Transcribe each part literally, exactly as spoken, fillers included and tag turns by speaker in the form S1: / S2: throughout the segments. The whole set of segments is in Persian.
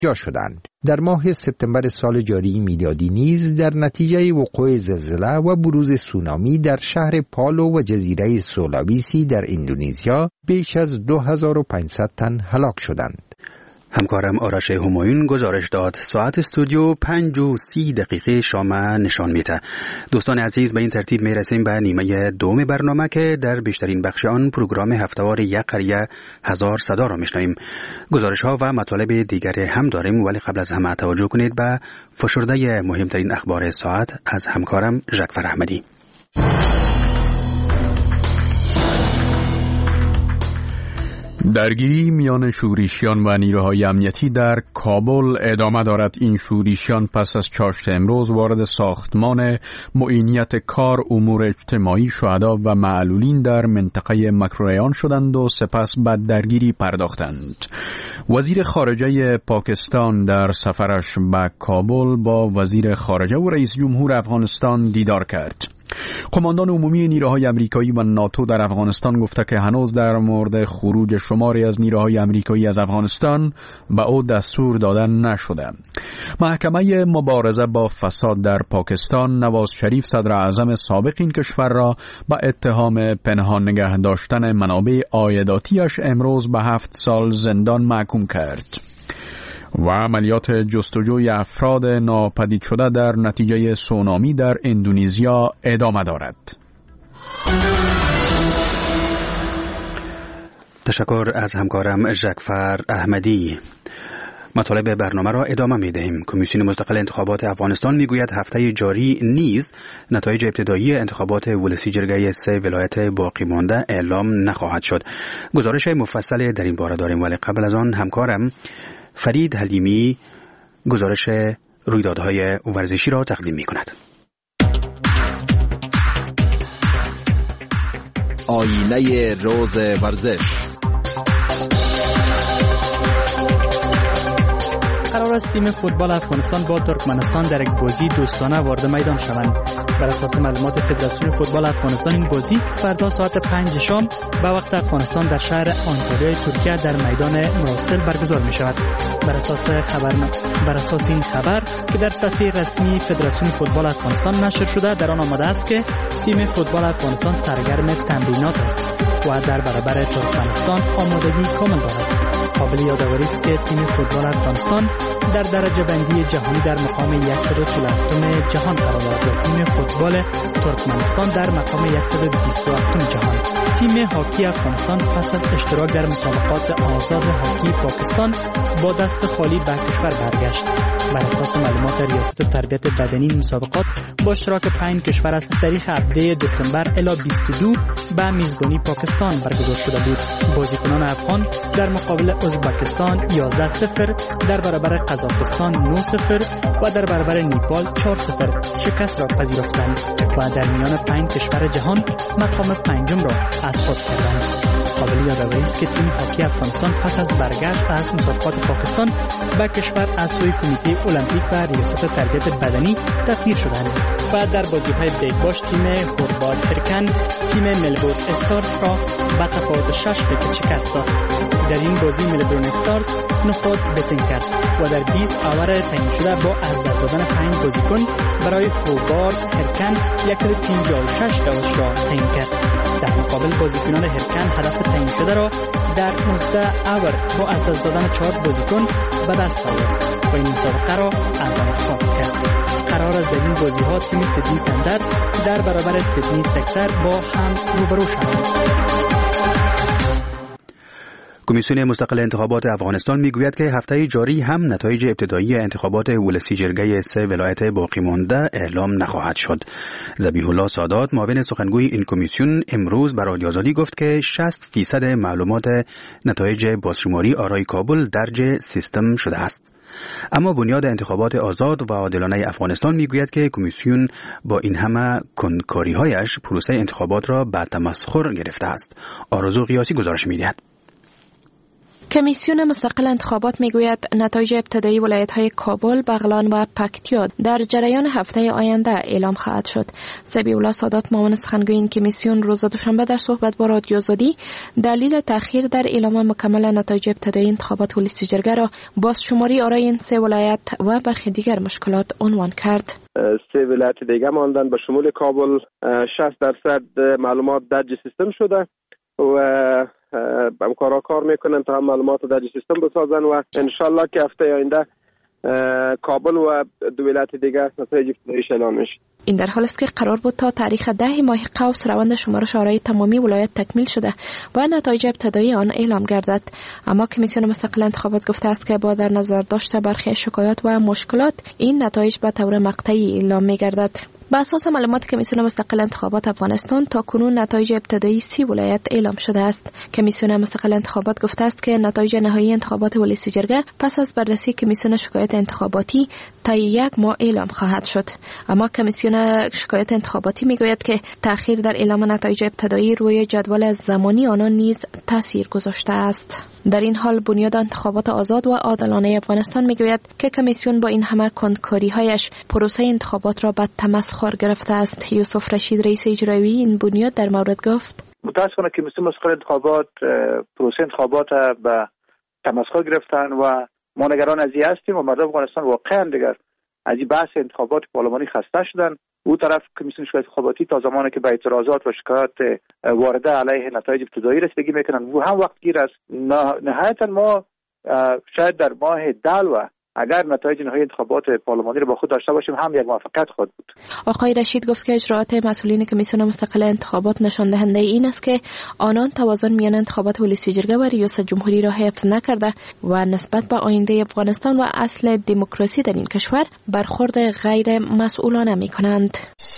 S1: جا شدند. در ماه سپتامبر سال جاری میلادی نیز در نتیجه وقوع زلزله و بروز سونامی در شهر پالو و جزیره سولاویسی در اندونزیا بیش از دو هزار و پانصد تن هلاک شدند.
S2: همکارم آرش همایون گزارش داد. ساعت استودیو پنج و سی دقیقه شام نشان میده. دوستان عزیز، به این ترتیب میرسیم به نیمه دوم برنامه که در بیشترین بخش آن پروگرام هفته‌وار یک قریه هزار صدا را میشنویم. گزارش ها و مطالب دیگری هم داریم، ولی قبل از همه توجه کنید به فشرده مهمترین اخبار ساعت از همکارم ژکفر احمدی.
S3: درگیری میان شورشیان و نیروهای امنیتی در کابل ادامه دارد. این شورشیان پس از چاشت امروز وارد ساختمان معینیت کار امور اجتماعی شهدا و معلولین در منطقه مکروریان شدند و سپس به درگیری پرداختند. وزیر خارجه پاکستان در سفرش به کابل با وزیر خارجه و رئیس جمهور افغانستان دیدار کرد. قماندان عمومی نیروهای آمریکایی و ناتو در افغانستان گفته که هنوز در مورد خروج شماری از نیروهای آمریکایی از افغانستان به او دستور داده نشده. محکمه مبارزه با فساد در پاکستان نواز شریف صدر اعظم سابق این کشور را به اتهام پنهان نگه داشتن منابع عایداتیش امروز به هفت سال زندان محکوم کرد. و عملیات جستجوی افراد ناپدید شده در نتیجه سونامی در اندونزیا ادامه دارد.
S2: تشکر از همکارم ژکفر احمدی. مطالب برنامه را ادامه می دهیم. کمیسیون مستقل انتخابات افغانستان می گوید هفته جاری نیز نتایج ابتدایی انتخابات ولسی جرگه سه ولایت باقی مانده اعلام نخواهد شد. گزارش مفصل در این باره داریم، ولی قبل از آن همکارم فرید حلیمی گزارش رویدادهای ورزشی را تقدیم می کند.
S4: آینه روز ورزش.
S5: قرار است تیم فوتبال افغانستان با ترکمنستان در یک بازی دوستانه وارد میدان شوند. بر اساس معلومات فدراسیون فوتبال افغانستان این بازی فردا ساعت پنج شام به وقت افغانستان در شهر آنتالیای ترکیه در میدان مراسل برگزار می شود. بر اساس خبر بر اساس این خبر که در صفحه رسمی فدراسیون فوتبال افغانستان نشر شده، در آن آمده است که تیم فوتبال افغانستان سرگرم تمرینات است و در برابر ترکمنستان آمادگی کامل دارد. قابل یادآوری است که تیم فوتبال افغانستان در درجه بندی جهانی در مقام صد و چهل و هفتم جهان قرار دارد و تیم فوتبال ترکمنستان در مقام صد و بیست و هفتم جهان. تیم هاکی افغانستان پس از اشتراک در مسابقات آزاد هاکی پاکستان با دست خالی به کشور برگشت. بر اساس معلومات ریاست تربیت بدنی مسابقات با اشتراک پنج کشور از تاریخ هفده دسامبر الی بیست و دو به میزبانی پاکستان برگزار شده بود. بازیکنان افغان در مقابل ازبکستان یازده صفر، در برابر قزاقستان نه صفر و در برابر نیپال چهار صفر شکست را پذیرفتند و در میان پنج کشور جهان مقام پنجم را از خود کردند. قابل یادآوری است که تیم هاکی افغانستان پس از برگشت از مسابقات پاکستان به کشور از سوی کمیته المپیک و ریاست تربیت بدنی تغییر شدند و در بازی‌های دیگباش تیم هورباد هرکن تیم ملبورن استارز را به تفاوت شش ویکت شکست داد. در این بازی ملبورن استارز نخست بتن کرد و در بیست آور تعیین شده با از دست دادن پنج بازیکن برای هورباد هرکن صد و پنجاه و شش دوش را تعیین کرد. در مقابل بازیکنان هرکن هدف تعیین شده را در نوزده آور با از دست دادن چهار بازیکن به دست آورد و این مسابقه را از آن خواهد کرد. قرار است در این بازی ها تیم سیدنی تندر در برابر سیدنی سکسر با هم روبرو شوند.
S2: کمیسیون مستقل انتخابات افغانستان میگوید که هفته جاری هم نتایج ابتدایی انتخابات ولسی جرگه سه ولایت باقی مانده اعلام نخواهد شد. ذبیح الله سادات معاون سخنگوی این کمیسیون امروز به رادیو آزادی گفت که شصت فیصد معلومات نتایج بازشماری آرای کابل درج سیستم شده است. اما بنیاد انتخابات آزاد و عادلانه افغانستان میگوید که کمیسیون با این همه کنکاری‌هایش پروسه انتخابات را به تمسخر گرفته است. آرزو قیاسی گزارش می‌دهد.
S6: کمیسیون مستقل انتخابات میگوید نتایج ابتدایی ولایت‌های کابل، بغلان و پکتیا در جریان هفته آینده اعلام خواهد شد. ذبیح الله سادات معاون سخنگوی این کمیسیون روز دوشنبه در صحبت با رادیو آزادی دلیل تأخیر در اعلام مکمل نتایج ابتدایی انتخابات ولسی جرگه را بازشماری آرای این سه ولایت و برخی دیگر مشکلات عنوان کرد.
S7: سه ولایت دیگه ماندن به شمول کابل. شصت درصد معلومات درج سیستم شده و همکارا کار میکنن تا هم معلومات در سیستم بسازن و انشالله که هفته آینده کابل و دو ولایت دیگه نتایج ابتداییش اعلام میشه.
S6: این در حال است که قرار بود تا تاریخ ده ماه قوس روند شمارش آرای تمامی ولایت تکمیل شده و نتایج ابتدایی آن اعلام گردد، اما کمیسیون مستقل انتخابات گفته است که با در نظر داشته برخی شکایات و مشکلات این نتایج به طور مقطعی اعلام میگردد. بر اساس معلومات کمیسیون مستقل انتخابات افغانستان تا کنون نتایج ابتدایی سی ولایت اعلام شده است. کمیسیون مستقل انتخابات گفته است که نتایج نهایی انتخابات ولسی جرگه پس از بررسی کمیسیون شکایت انتخاباتی تا یک ماه اعلام خواهد شد، اما کمیسیون شکایت انتخاباتی میگوید که تأخیر در اعلام نتایج ابتدایی روی جدول زمانی آنان نیز تاثیر گذاشته است. در این حال بنیاد انتخابات آزاد و عادلانه افغانستان میگوید که کمیسیون با این همه کندکاری‌هایش پروسه انتخابات را به تمسخر گرفته است. یوسف رشید رئیس اجرایی این بنیاد در مورد گفت:
S8: متاسفانه کمیسیون مستقل انتخابات پروسه انتخابات به تمسخر گرفتن و ما نگران از این هستیم و مردم افغانستان واقعا دیگر از این بحث انتخابات پارلمانی خسته شدن. او طرف کمیسیون شکایت انتخاباتی تا زمانی که به اعتراضات و شکایات وارده علیه نتایج ابتدایی رسیدگی میکنن و هم وقت گیر است. نهایتا ما شاید در ماه دلو اگر نتایج نهایی انتخابات پارلمانی رو با خود داشته باشیم هم یک موفقیت خواهد بود.
S6: آقای رشید گفت که اجراءات مسئولین کمیسیون مستقل انتخابات نشان دهنده این است که آنان توازن میان انتخابات ولسی جرگه و ریاست جمهوری را حفظ نکرده و نسبت به آینده افغانستان و اصل دموکراسی در این کشور برخورد غیر مسئولانه میکنند.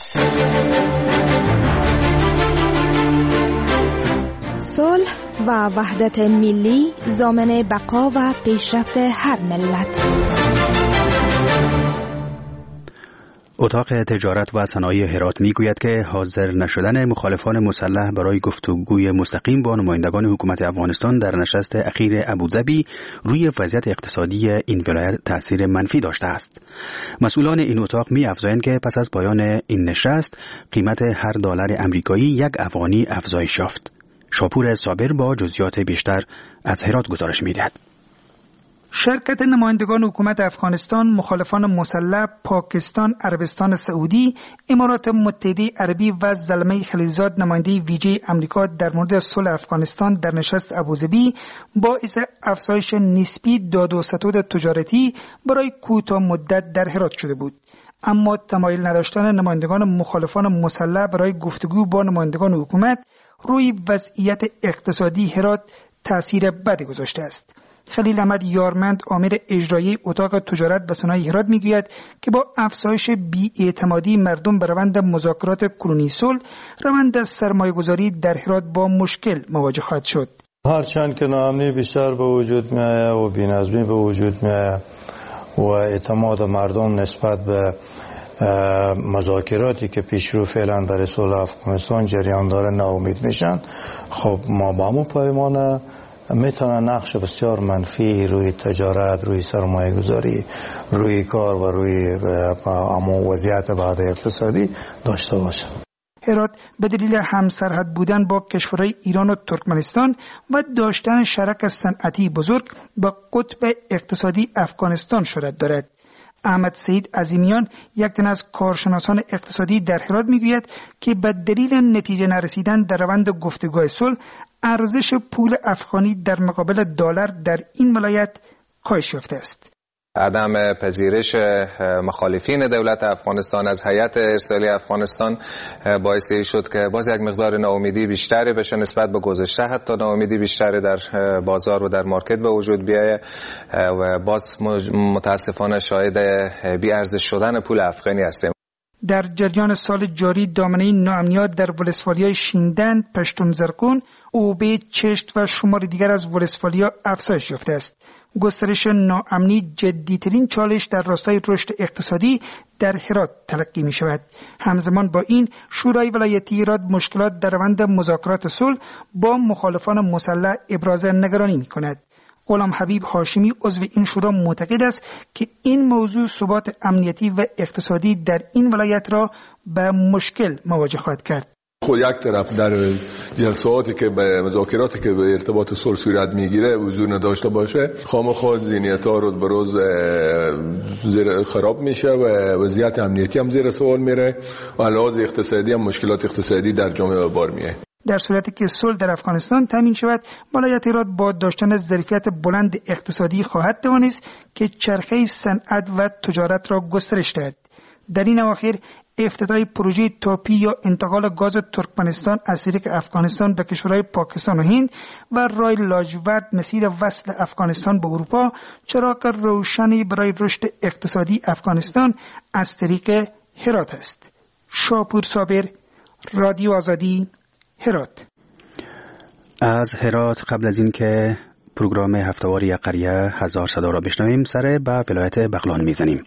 S9: صلح و وحدت ملی ضامن بقا و پیشرفت هر ملت.
S2: اتاق تجارت و صنایع هرات میگوید که حاضر نشدن مخالفان مسلح برای گفتگوی مستقیم با نمایندگان حکومت افغانستان در نشست اخیر ابوظبی روی وضعیت اقتصادی این ولایت تاثیر منفی داشته است. مسئولان این اتاق می‌افزایند که پس از پایان این نشست قیمت هر دلار آمریکایی یک افغانی افزایش یافت. شاپور صابر با جزئیات بیشتر از هرات گزارش می‌دهد.
S10: شرکت نمایندگان حکومت افغانستان، مخالفان مسلح، پاکستان، عربستان سعودی، امارات متحده عربی و زلمه خلیلزاد نماینده ویژه امریکا در مورد صلح افغانستان در نشست ابوظبی باعث افزایش نسبی داد و ستد تجارتی برای کوتاه مدت در هرات شده بود. اما تمایل نداشتن نمایندگان مخالفان مسلح برای گفتگو با نمایندگان حکومت روی وضعیت اقتصادی هرات تأثیر بدی گذاشته است. خلیل احمد یارمند آمر اجرایی اتاق تجارت و صنایع هرات میگوید که با افزایش بی‌اعتمادی مردم به روند مذاکرات کنونی صلح، روند سرمایه‌گذاری در هرات با مشکل مواجه خواهد شد.
S11: هرچند که ناامنی بیشتر به وجود می‌آید و بی‌نظمی به وجود می‌آید و اعتماد مردم نسبت به مذاکراتی که پیشرو فعلا برای صلح افغانستان جریان داره ناامید میشن، خب ما با همون پیمانه میتونه نقش بسیار منفی روی تجارت، روی سرمایه گذاری، روی کار و روی اما وضعیت بعد اقتصادی داشته باشه.
S10: هرات به دلیل همسرحد بودن با کشورهای ایران و ترکمنستان و داشتن شرک صنعتی بزرگ با قطب اقتصادی افغانستان شهرت دارد. احمد سعید عظیمیان، یک تن از کارشناسان اقتصادی در هرات میگوید که به دلیل نتیجه نرسیدن در روند گفتگوهای صلح، ارزش پول افغانی در مقابل دلار در این ولایت کاهش یافته است.
S12: عدم پذیرش مخالفین دولت افغانستان از هیئت ارسالی افغانستان باعث شد که باز یک مقدار ناامیدی بیشتری بشه نسبت به گذشته، حتی ناامیدی بیشتری در بازار و در مارکت به وجود بیاید و باز متاسفانه شاهد بی‌ارزش شدن پول افغانی هستیم.
S10: در جریان سال جاری دامنه ناامنیات در ولسوالی‌های شیندن، پشتون زرکون، اوبه، چشت و شمار دیگر از ولسوالی‌ها افزایش یافته است. گسترش ناامنی جدیترین چالش در راستای رشد اقتصادی در هرات تلقی می شود. همزمان با این، شورای ولایتی هرات مشکلات در روند مذاکرات صلح با مخالفان مسلح ابراز نگرانی می کند. غلام حبیب هاشمی عضو این شورا معتقد است که این موضوع ثبات امنیتی و اقتصادی در این ولایت را به مشکل مواجه خواهد کرد.
S13: خود یک طرف در جلساتی که به مذاکراتی که به ارتباط صلح صورت میگیره حضور نداشته باشه، خامخا ذهنیت‌ها روز به روز زیر خراب میشه و وضعیت امنیتی هم زیر سوال میره و لحاظ اقتصادی هم مشکلات اقتصادی در جامعه به بار میاد.
S10: در صورتی که صلح در افغانستان تامین شود، ولایت هرات با داشتن ظرفیت بلند اقتصادی خواهد توانست که چرخه صنعت و تجارت را گسترش دهد. در این اواخر افتتاح پروژه تاپی یا انتقال گاز ترکمنستان از طریق افغانستان به کشورهای پاکستان و هند و راه لاجورد مسیر وصل افغانستان به اروپا چراغ روشنی برای رشد اقتصادی افغانستان از طریق هرات است. شاپور صابر، رادیو آزادی، هرات.
S2: از هرات قبل از این که پروگرام هفته‌واری قریه هزار صدا را بشنویم، سر به ولایت بغلان میزنیم.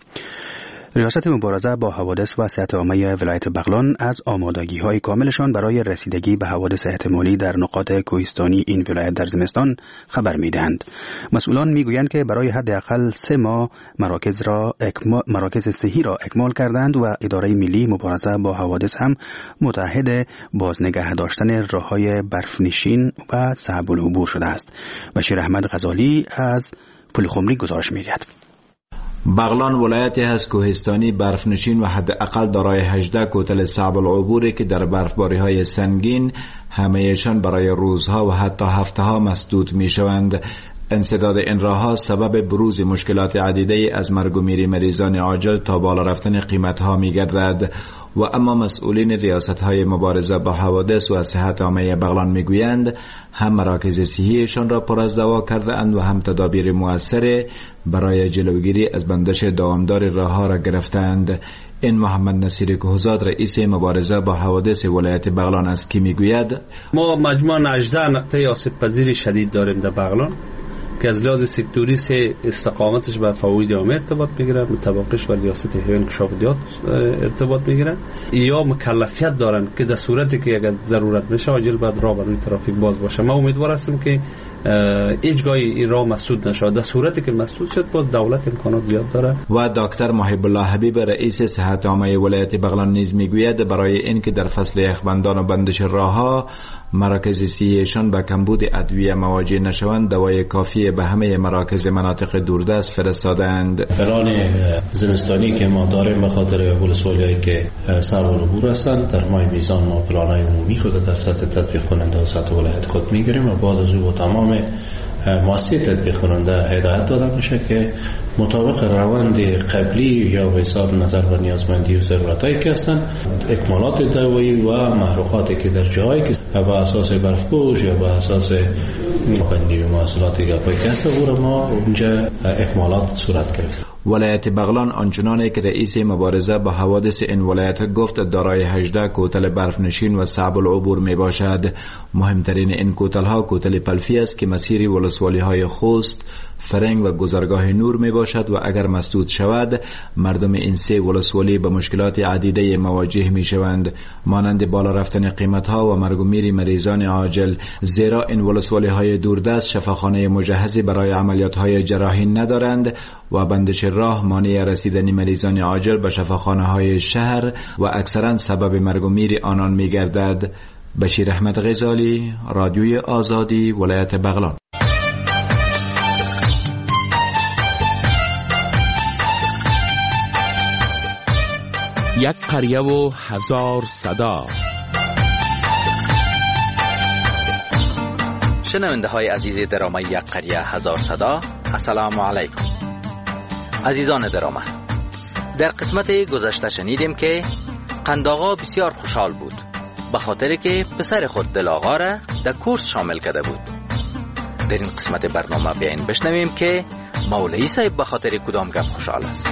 S2: ریاست مبارزه با حوادث و صحت عامه ولایت بغلان از آمادگی‌های کاملشان برای رسیدگی به حوادث احتمالی در نقاط کوهستانی این ولایت در زمستان خبر می‌دهند. مسئولان می‌گویند که برای حداقل سه ماه مراکز را اکمال مراکز صحی را اکمال کردند و اداره ملی مبارزه با حوادث هم متعهد بازنگه داشتن راه‌های برفنشین و صعب العبور شده است. بشیر احمد غزالی از پلخمری گزارش می‌دهد.
S14: بغلان ولایتی هست کوهستانی برفنشین و حداقل دارای هجده کوتل صعب العبوری که در برفباری‌های سنگین همه‌شان برای روزها و حتی هفته‌ها مسدود می‌شوند. انسداد این راه‌ها سبب بروز مشکلات عدیده از مرگ و میر مریضان عاجل تا بالا رفتن قیمت‌ها می‌گردد. و اما مسئولین ریاست‌های مبارزه با حوادث و صحت عامه بغلان می‌گویند هم مراکز صحیشان را پر از دوا کرده‌اند و هم تدابیر مؤثر برای جلوگیری از بندش دوامدار راه‌ها را گرفتند. این محمد نصیر کوهزاد رئیس مبارزه با حوادث ولایت بغلان است که می‌گوید
S15: ما مجموعاً هجده نقطه آسیب‌پذیری شدید داریم در بغلان که از لحاظ سکتوری سه استقامتش به فواید عامه ارتباط میگیره، مطابقش با ریاست حیوان انکشاف دیات ارتباط میگیره، یا مکلفیت دارن که در صورتی که اگر ضرورت بشه عاجل باید راه برای ترافیک باز باشه. ما امیدوار هستیم که هیچ گاهی این راه مسدود نشه. در صورتی که مسدود شد باز دولت امکانات زیاد داره.
S14: و دکتر محب الله حبیب رئیس صحت عامه ولایت بغلان نیز میگوید برای اینکه در فصل یخبندان و بندش راهها مراکز صحیشان با کمبود ادویه مواجه نشوند، دوای کافی به همه مراکز مناطق دوردست فرستادند.
S16: پلان زمستانی که ما داریم به خاطر ولسوالیایی که صعب العبور هستند، در ماه میزان ما پلان‌های عمومی خود در سطح تطبیق کننده و سطح ولایت خود میگیریم و بعد از او تمام مؤسسه تطبیق کننده هدایت داده میشه که مطابق روند قبلی یا به حساب نظر و نیازمندی و ضرورتایی که هستند، اکمالات دوایی و محروقاتی که در جایی که به اساس برفپوش یا به اساس بندی و محصولات یا پایکست و ما اونجا اکمالات صورت گرفت.
S14: ولایت بغلان آنچنانی که رئیس مبارزه با حوادث این ولایت گفت دارای هجده کوتل برفنشین و صعب العبور می باشد. مهمترین این کوتل ها کوتل پلفی است که مسیر ولسوالی های خوست، فرنگ و گذرگاه نور می باشد و اگر مسدود شود مردم این سه ولسوالی به مشکلات عدیده مواجه می شوند، مانند بالا رفتن قیمت ها و مرگ و میر مریضان عاجل، زیرا این ولسوالی های دوردست شفاخانه مجهزی برای عملیات های جراحی ندارند و بندش راه مانع رسیدن مریضان عاجل به شفاخانه های شهر و اکثرا سبب مرگ و میر آنان می گردد. بشیر احمد غزالی، رادیوی آزادی، ولایت بغلان.
S17: یک قریه و هزار صدا.
S18: شنونده های عزیز درامه یک قریه هزار صدا، السلام علیکم. عزیزان درامه، در قسمت گذشته شنیدیم که قندآقا بسیار خوشحال بود به خاطر که پسر خود دلاغا را در کورس شامل کرده بود. در این قسمت برنامه بیاین بشنویم که مولوی صاحب به خاطر کدام گپ خوشحال است.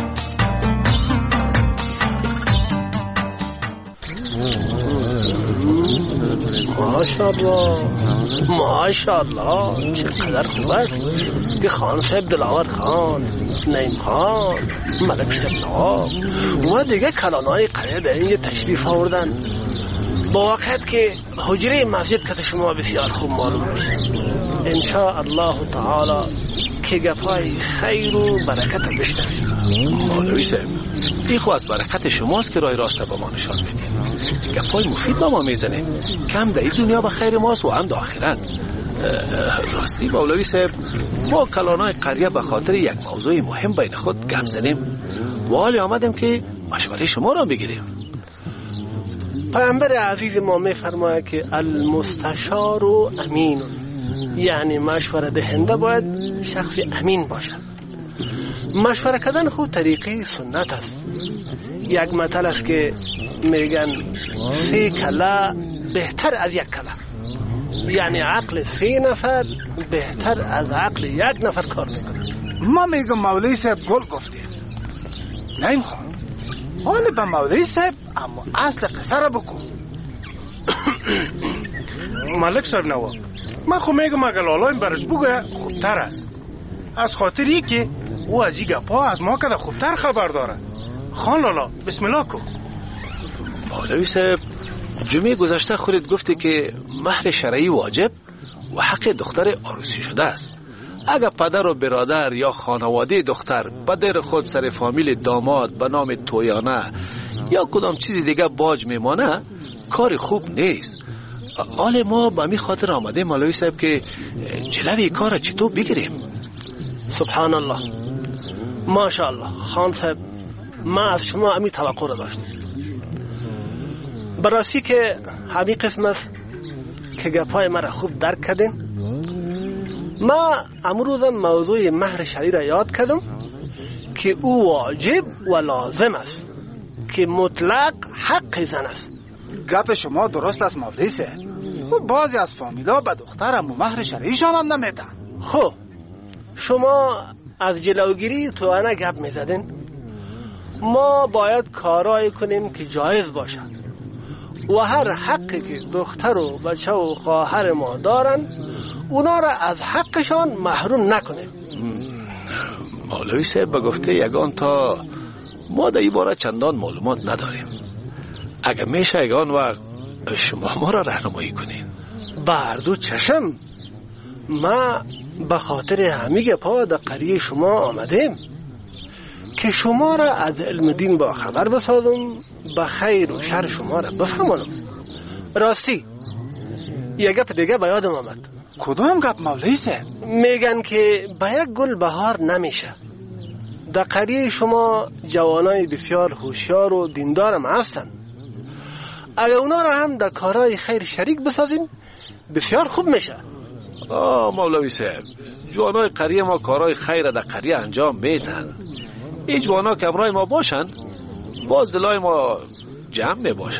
S19: ماشاءالله ماشاءالله چقدر خوب است که خان صاحب دلاور خان، نعیم خان، ملک صاحب و دیگه کلانای قریه به اینجا تشریف آوردن. با وقت که حجره مسجد که شما بسیار خوب معلوم میشه ان شاء الله تعالی که گپای خیر و برکت بشنویم.
S20: مولوی صاحب این خو از برکت شماست که راه راست با ما نشان میدین. گپای مفید با ما میزنه کم در این دنیا به خیر ماست و هم در آخرت. راستی مولوی صاحب ما کلانای قریه به خاطر یک موضوع مهم بین خود گپ زدیم و حالی آمدیم که مشوره شما را بگیریم.
S19: پیامبر عزیز ما میفرماید که المستشار و امین، یعنی مشوره دهنده باید شخص امین باشد. مشوره کردن خود طریقه سنت است. یک مثل است که میگن سه کله بهتر از یک کله، یعنی عقل سه نفر بهتر از عقل یک نفر کار میکنه.
S10: ما میگم مولوی صاحب گل گفتی. نیم خان حالا به مولوی صاحب اما اصل قصه را بکن.
S21: ملک صاحب نواب من خو میگم اگر لالایم برش بگویه خوبتر است، از خاطری که او از این گپا از ما کده خوبتر خبر داره. خان لالا بسم الله کن.
S20: مولوی صاحب جمعه گذشته خودت گفتی که مهر شرعی واجب و حق دختر عروسی شده است. اگر پدر و برادر یا خانواده دختر به دیر خود سر فامیل داماد به نام تویانه یا کدام چیزی دیگه باج میمانه کار خوب نیست. حال ما به می خاطر آمده مولوی صاحب که جلوی کار چطور بگیریم.
S19: سبحان الله ماشاءالله خان صاحب ما از شما امی توقع را داشتیم. براستی که همین قسم است که گپای مرا خوب درک کردین. ما امروز موضوع مهر شرعی را یاد کردم که او واجب و لازم است که مطلق حق زن است.
S10: گپ شما درست است مولوی صاحب. خب بعضی از فامیلا به دخترم و مهر شرعیشان هم نمیدن.
S19: خب شما از جلوگیری تو انا گپ میزدین. ما باید کارایی کنیم که جایز باشد و هر حقی که دختر و بچه و خواهر ما دارن اونا را از حقشان محروم نکنیم.
S20: مولوی صاحب به گفته یگان تا ما در این باره چندان معلومات نداریم. اگر میشه یگان وقت شما ما را راهنمایی کنین.
S19: بردو چشم ما به خاطر همین گپا در قریه شما آمدیم که شما را از علم دین با خبر بسازم، به خیر و شر شما را بفهمانم. راستی یک گپ دیگه به یادم آمد.
S10: کدام گپ مولوی صاحب؟
S19: میگن که به یک گل بهار نمیشه. در قریه شما جوانای بسیار هوشیار و دیندارم هستن. اگر اونا را هم در کارهای خیر شریک بسازیم بسیار خوب میشه.
S20: آه مولوی صاحب جوانای قریه ما کارهای خیر در قریه انجام میدن. این جوانا که امرای ما باشن باز دلای ما جمع می باشه.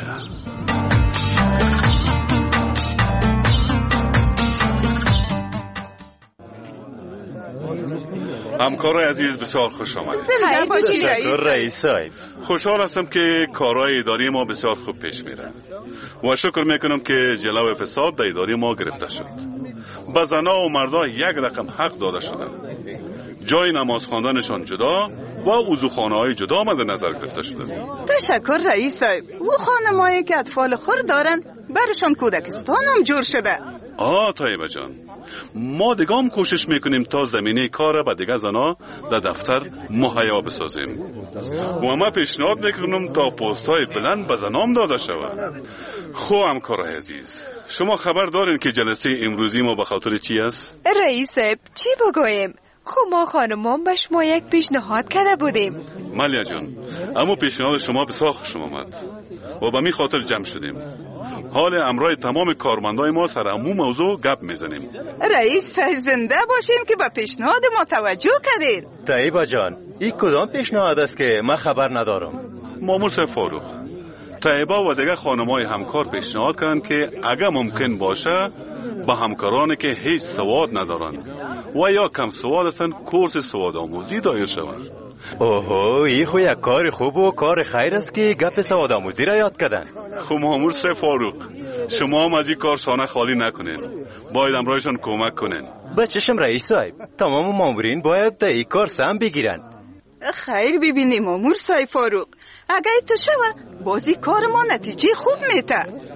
S22: همکارای عزیز بسیار خوش آمدید.
S23: تشکر رئیس صاحب.
S22: خوشحال هستم که کارهای اداری ما بسیار خوب پیش میره و شکر میکنم که جلو فساد در اداری ما گرفته شد. به زنها و مردا یک رقم حق داده شدن. جای نماز خواندنشان جدا و وضوخانه های جدا مد نظر گرفته شده.
S23: تشکر رئیس صاحب. و خانمایی که اطفال خور دارن برشان کودکستان هم جور شده.
S22: آه طیبه جان ما دیگه کوشش میکنیم تا زمینه کار به دیگه زنا در دفتر مهیا بسازیم و ما پیشنهاد میکنم تا پست های بلند به زنام داده شود. خو همکار عزیز شما خبر دارین که جلسه امروزی ما به خاطر چی است؟
S23: رئیس صاحب چی بگویم؟ خب ما خانمان به شما یک پیشنهاد کرده بودیم.
S22: مالیا جان اما پیشنهاد شما بسیار خوشم آمد و به می خاطر جمع شدیم. حال امرای تمام کارمندای ما سر همون موضوع گپ میزنیم.
S23: رئیس صاحب زنده باشین که به پیشنهاد ما توجه کردید. طیبه جان این کدام پیشنهاد است که من خبر ندارم؟
S22: مامور صاحب فاروق طیبه و دیگه خانمای همکار پیشنهاد کردن که اگر ممکن باشه با همکارانی که هیچ سواد ندارن و یا کم سواد هستن کورس سواد آموزی دایر شوند.
S23: اوهو این خو یک کار خوب و کار خیر است که گپ سواد آموزی را یاد کردن.
S22: خب مامور صاحب فاروق شما هم از این کار شانه خالی نکنین، باید امرایشان کمک کنین.
S23: به چشم رئیس صاحب تمام مامورین باید در این کار سهم بگیرن. خیر ببینیم مامور صاحب فاروق اگر تو شوه بازی کار ما نتیجه خوب میته.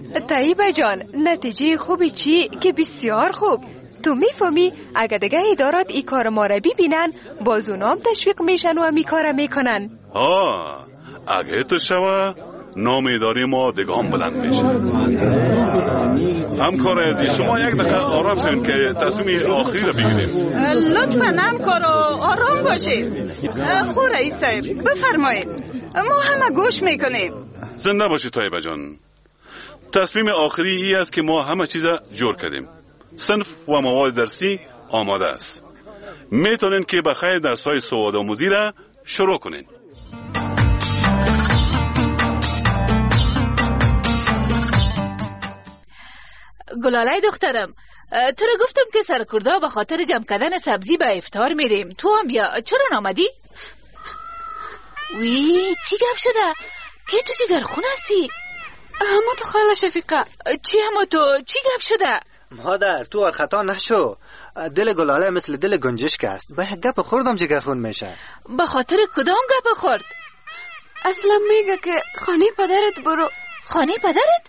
S1: طیبه جان، نتیجه خوبی چی که بسیار خوب. تو میفهمی اگه دیگه ادارات ای کار ما را ببینن باز اونام تشویق میشن و می کار میکنن.
S22: آه اگه تو شوه نام اداره ما دیگه هم بلند میشه. همکار عزیز شما یک دقیقه آرام شوین که تصمیم آخری را بگیریم.
S23: لطفا همکار آرام باشید. خو رئیس صاحب بفرمایید، ما همه گوش میکنیم.
S22: زنده باشید طیبه جان. تصمیم آخری ای است که ما همه چیز جور کردیم. صنف و مواد درسی آماده است. میتونین که بخیر درس‌های سواد آموزی را شروع کنین.
S3: گلاله دخترم، تو رو گفتم که سرکردا به خاطر جمع کردن سبزی به افطار میریم. تو هم بیا. چرا نامدی؟ وی چی گپ شده؟ که تو جگرخون هستی؟
S1: اما تو خاله شفیقه.
S3: چی اما تو؟ چی گپ شده؟
S4: مادر تو ار خطا نشو. دل گلاله مثل دل گنجشک است. به گپ خوردم جگرخون میشه.
S3: به خاطر کدام گپ خورد؟
S1: اصلا میگه که خانه پدرت برو.
S3: خانه پدرت؟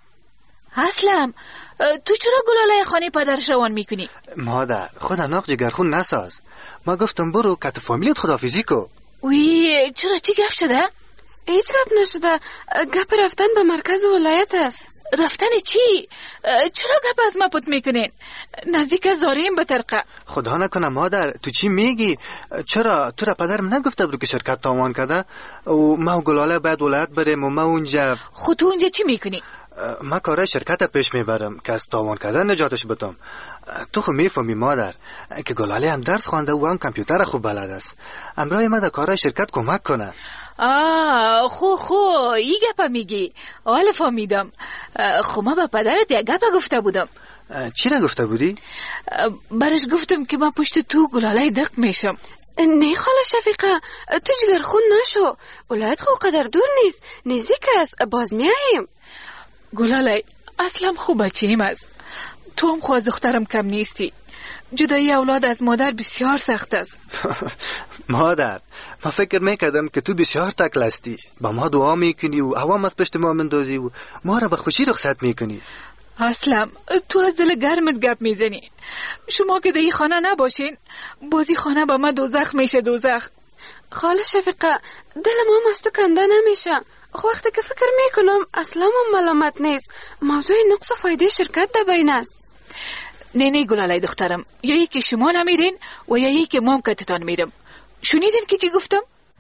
S3: اسلم تو چرا گلاله خانه پدرش روان میکنی؟
S4: مادر خود ناق جگرخون نساز. ما گفتم برو که تو فامیلیت خدافیزی کو.
S3: وی چرا چی گپ شده؟
S1: هیچ گپ نشده. گپ رفتن به مرکز ولایت است.
S3: رفتن چی؟ چرا گپ از ما پت میکنین؟ نزدیک از داریم به طرقه.
S4: خدا نکنه مادر تو چی میگی؟ چرا تو را پدرم نگفته بود که شرکت تاوان کرده و ما و گلاله باید ولایت بریم و ما اونجا.
S3: خود تو اونجا چی میکنی؟
S4: ما کارای شرکت پیش میبرم که از تاوان کردن نجاتش بدم. تو خو میفهمی مادر که گلاله هم درس خوانده و هم کامپیوتر خوب بلد است. امرای ما در کارای شرکت کمک کنه.
S3: آه خو خو ای گپا میگی. حالا فهمیدم. خو ما به پدرت یک گپا گفته بودم.
S4: چی را گفته بودی؟
S3: برش گفتم که من پشت تو گلاله دق میشم.
S1: نه خاله شفیقه تو جگرخون نشو. ولایت خو قدر دور نیست، نزدیک است، باز میاییم.
S3: گلاله اصلا خوب بچه‌ایم است. تو هم خواست دخترم کم نیستی. جدایی اولاد از مادر بسیار سخت است.
S4: مادر ما فکر میکردم که تو بسیار تکل هستی، با ما دعا میکنی و عوام از پشت ما مندازی و ما را به خوشی رخصت میکنی.
S3: اصلا تو از دل گرمت گپ میزنی. شما که در خانه نباشین بازی خانه با ما دوزخ میشه. دوزخ.
S1: خاله شفیقه دل ما مستو کنده نمیشه. خو وقتی که فکر میکنم اصلا ما ملامت نیست. موضوع نقص و فایده شرکت در بین است.
S3: نه نه گلاله دخترم، یا یکی شما نمیرین و یا یکی ما هم کتتان میرم. شنیدین که چی گفتم؟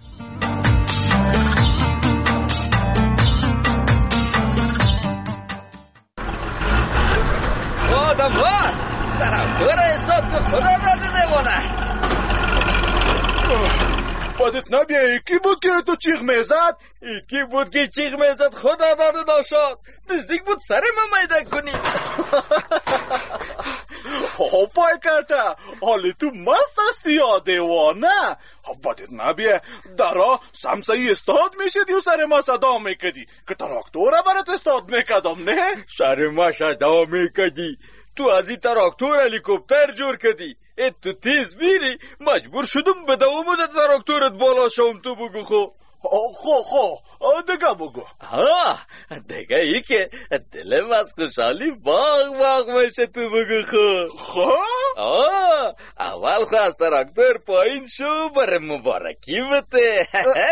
S24: آدم ها طرفدار استاد که خدا داده دیوانه.
S25: بدت نبیه یکی بود که تو چیغ میزد؟
S24: یکی بود که چیغ میزد خدا داده ناشاد. نزدیک بود سر ما میده کنی.
S25: پای کرده حالی تو مست هستی یا دیوانه؟ بدت نبیه درا سمسایی استاد میشدی و سر ما صدا میکدی که تراکتوره برات استاد میکدم نه؟
S24: سر ما صدا میکدی تو از این تراکتور هلیکوپتر جور کدی. ات تو تیز میری مجبور شدم به دوام از تراکتورت بالا شوم. تو بگو خو
S25: خو خو دیگه بگو.
S24: آه دیگه ای که دلم از خوشحالی باغ باغ میشه. تو بگو خو
S25: خو
S24: آه اول خو از تراکتور پایین شو بر مبارکی بته.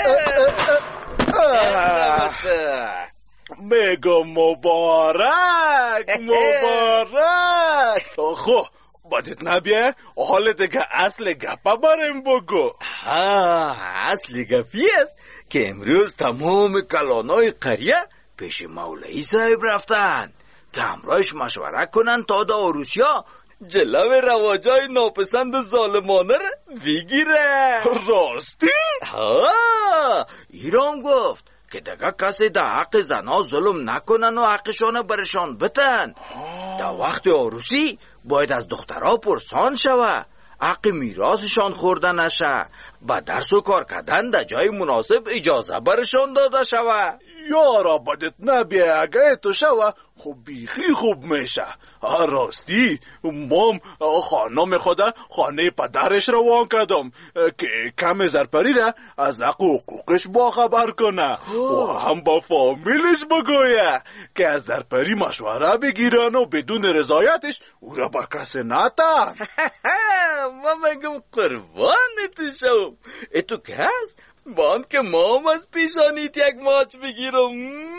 S25: میگم مبارک مبارک. خو بدت نبیه حال دیگه اصل گپا بریم بگو.
S24: آه اصل گپی است که امروز تمام کلانای قریه پیش مولوی صاحب رفتن که همراهش مشوره کنن تا دا عروسیا جلو رواجای ناپسند ظالمانه را بگیره.
S25: راستی؟
S24: ها ایران گفت که دیگه کسی در حق زنا ظلم نکنن و حقشان برشان بتن. در وقت عروسی باید از دخترها پرسان شوه، حق میراثشان خورده نشه با درس و کار کردن در جای مناسب اجازه برشان داده شود.
S25: یارا بدت نبیه اگه تو شوه خب بیخی خوب میشه. راستی مام خانم خدا خانه پدرش روان کردم که کم زرپری را از حق و حقوقش با خبر کنه و هم با فامیلش بگویه که از زرپری مشوره بگیرن و بدون رضایتش او را با کسی نتن.
S24: ما مگم قربانت شوم. اتو که هست بان که مام از پیشانیت یک ماچ بگیرم.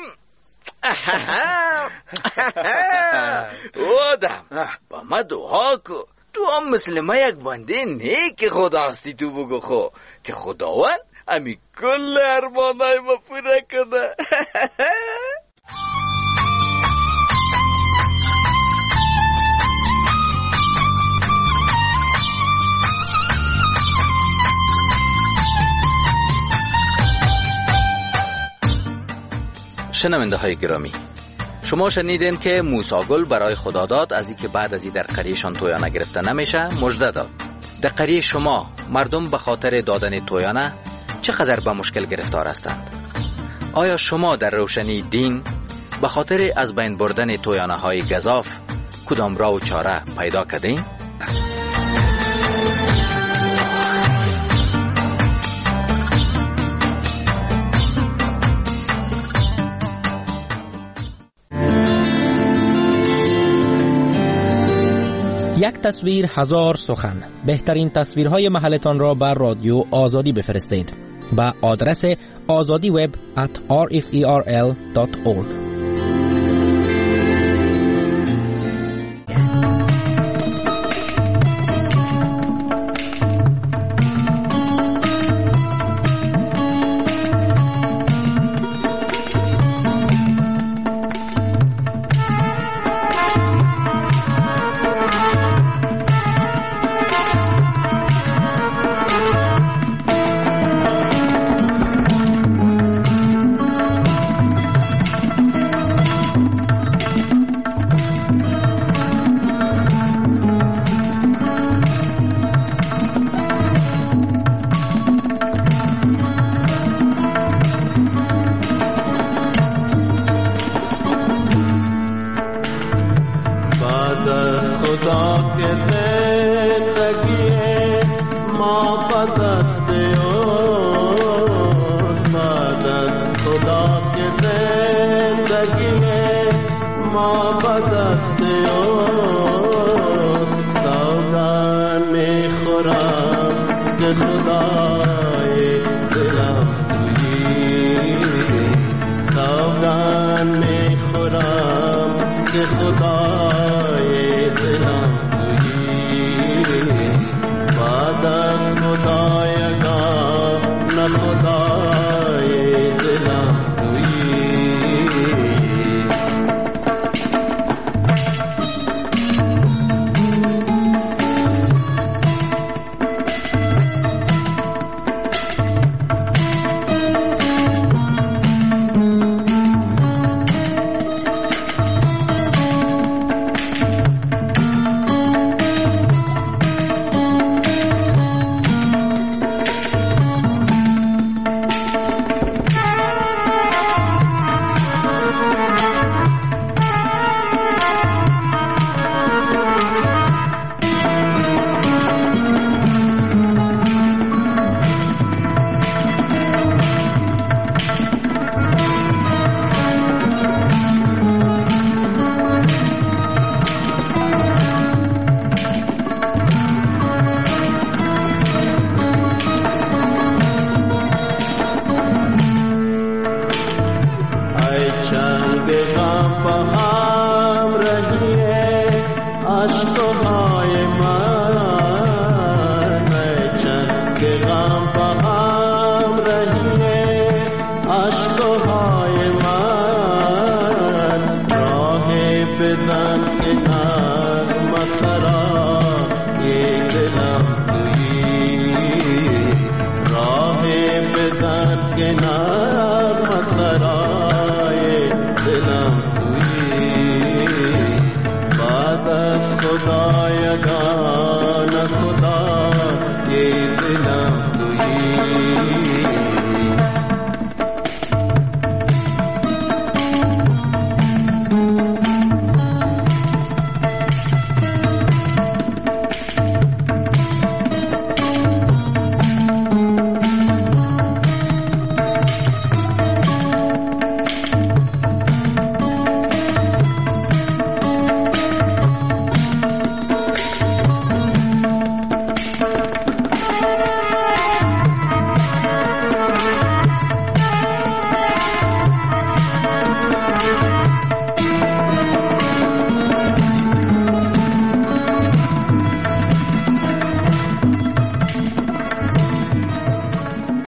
S24: آدم با ما دعا کو. تو هم مثل ما یک بنده نیک خدا هستی. تو بگو خو که خداوند امی کل ارمانای ما پورا کنه. شنونده های گرامی، شما شنیدین که موسی گل برای خداداد از اینکه بعد از این در قریهشان تویانه گرفته نمیشه مژده داد. در قریه شما مردم به خاطر دادن تویانه چقدر به مشکل گرفتار هستند؟ آیا شما در روشنی دین به خاطر از بین بردن تویانه های گزاف کدام راه و چاره پیدا کردین؟
S5: یک تصویر هزار سخن. بهترین تصویرهای محلتان را بر رادیو آزادی بفرستید به آدرس آزادی وب at r f e r l dot org.
S6: Rah be dard ke na